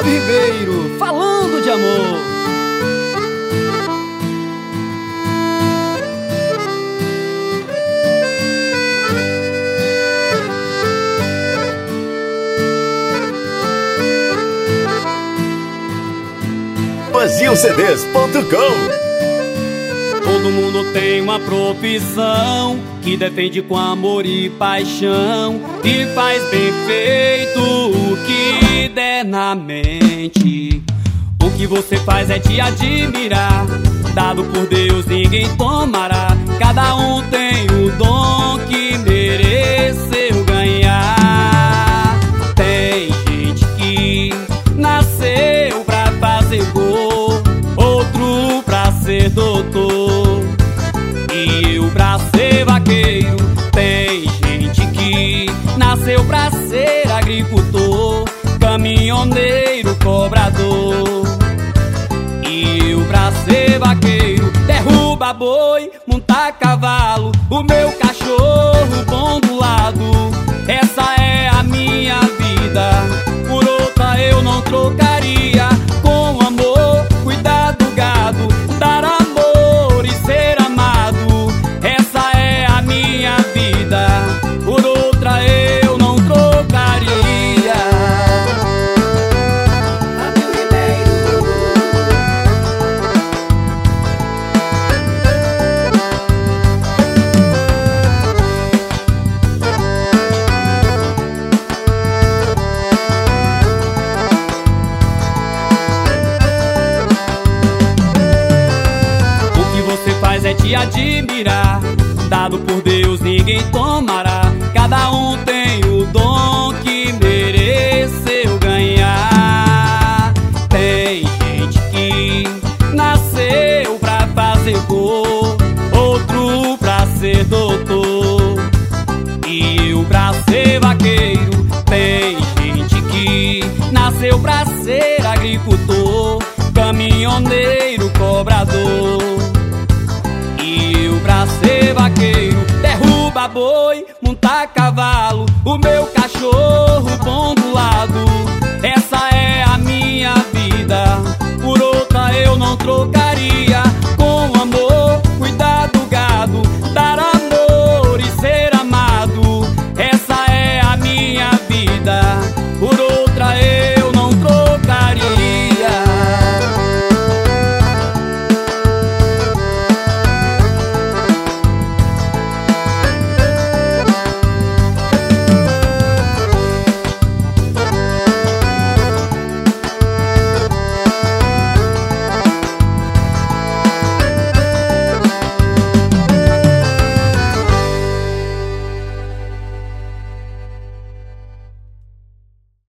Flávio Ribeiro, falando de amor. BasilCDs.com. Todo mundo tem uma profissão que defende com amor e paixão e faz bem feito o que der na mente. O que você faz é te admirar, dado por Deus ninguém tomará. Cada um tem o dom que mereceu ganhar. Tem gente que nasceu pra fazer gol, outro pra ser doutor, e eu pra ser vaqueiro. Tem gente que nasceu pra ser agricultor, caminhoneiro, cobrador, e eu pra ser vaqueiro. Derruba boi, monta cavalo, o meu cachorro bom do lado. Essa é a minha vida, por outra eu não trocaria. Com amor, cuidar do gado, dar amor e ser amado. Essa é a minha vida, por outra eu não trocaria. Flávio Ribeiro. O que você faz é te admirar, dado por Deus ninguém tomará. Cada um tem o dom que mereceu ganhar. Tem gente que nasceu pra fazer gol, outro pra ser doutor, e eu pra ser vaqueiro. Tem gente que nasceu pra ser agricultor, caminhoneiro, cobrador, e eu pra ser vaqueiro. Derruba boi, monta cavalo, o meu